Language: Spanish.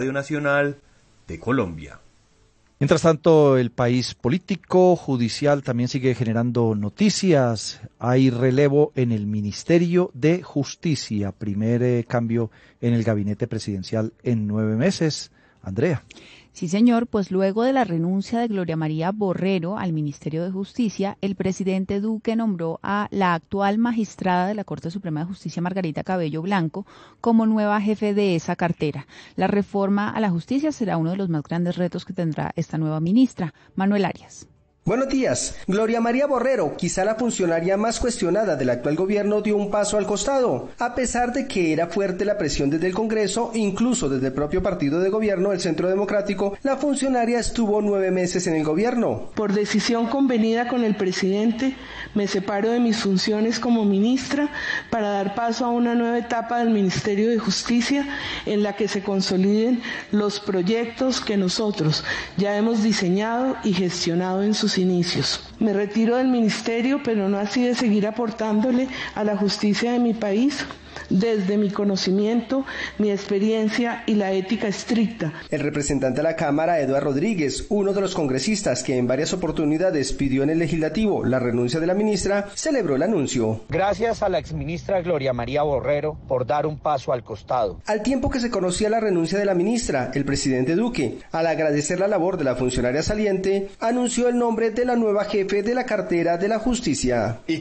Radio Nacional de Colombia. Mientras tanto, el país político, judicial también sigue generando noticias. Hay relevo en el Ministerio de Justicia. Primer cambio en el gabinete presidencial en 9 meses. Andrea. Sí, señor, pues luego de la renuncia de Gloria María Borrero al Ministerio de Justicia, el presidente Duque nombró a la actual magistrada de la Corte Suprema de Justicia, Margarita Cabello Blanco, como nueva jefe de esa cartera. La reforma a la justicia será uno de los más grandes retos que tendrá esta nueva ministra. Manuel Arias. Buenos días. Gloria María Borrero, quizá la funcionaria más cuestionada del actual gobierno, dio un paso al costado, a pesar de que era fuerte la presión desde el Congreso, incluso desde el propio partido de gobierno, el Centro Democrático. La funcionaria estuvo 9 meses en el gobierno. Por decisión convenida con el presidente, me separo de mis funciones como ministra para dar paso a una nueva etapa del Ministerio de Justicia en la que se consoliden los proyectos que nosotros ya hemos diseñado y gestionado en sus inicios. Me retiro del ministerio, pero no así de seguir aportándole a la justicia de mi país desde mi conocimiento, mi experiencia y la ética estricta. El representante de la Cámara, Eduardo Rodríguez, uno de los congresistas que en varias oportunidades pidió en el legislativo la renuncia de la ministra, celebró el anuncio. Gracias a la exministra Gloria María Borrero por dar un paso al costado. Al tiempo que se conocía la renuncia de la ministra, el presidente Duque, al agradecer la labor de la funcionaria saliente, anunció el nombre de la nueva jefe de la cartera de la justicia.